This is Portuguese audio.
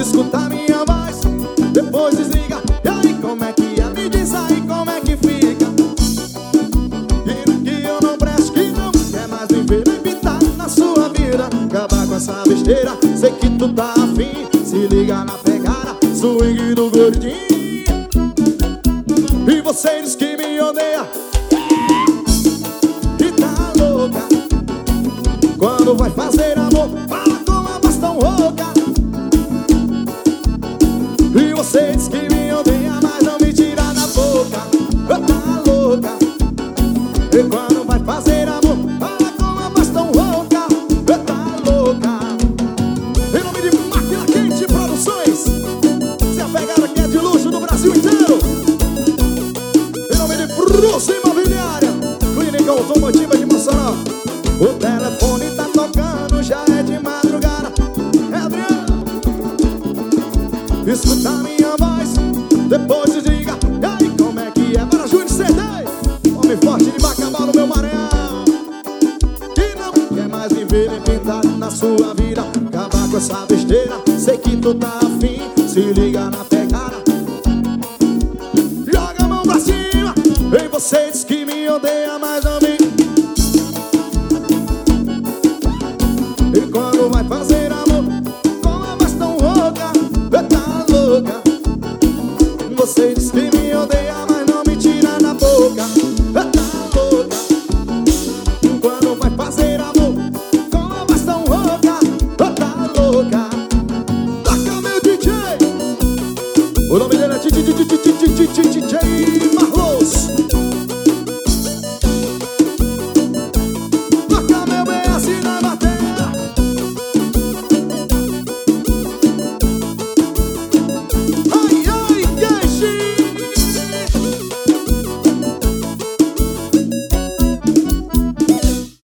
escuta minha voz, depois desliga. E aí como é que é? Me diz aí como é que fica. E que eu não presto, que não quer mais viver nem pintar na sua vida. Acabar com essa besteira, sei que tu tá afim. Se liga na pegada, swing do gordinho. E você diz que me odeia e tá louca. Quando vai fazer amor, fala com a voz tão rouca. E você diz que me odeia, mas não me tira da boca. Tá louca. E quando vai fazer amor, fala com a voz tão rouca. Tá louca. Em nome de Máquina Quente Produções, se a pegada que é de luxo do Brasil inteiro. Em nome de Bruce Imobiliária, Clínica Automotiva de Mossoró. O telefone tá tocando, já é de madrugada. É Adriano. Escuta minha voz, depois desliga. E aí como é que é? Para Júnior Cerdei, homem forte de Bacabal no meu Maranhão. Que não quer mais viver nem pintar na sua vida. Acabar com essa besteira, sei que tu tá afim. Se liga na pegada, joga a mão pra cima. E você diz que me odeia, mas não me. E quando vai fazer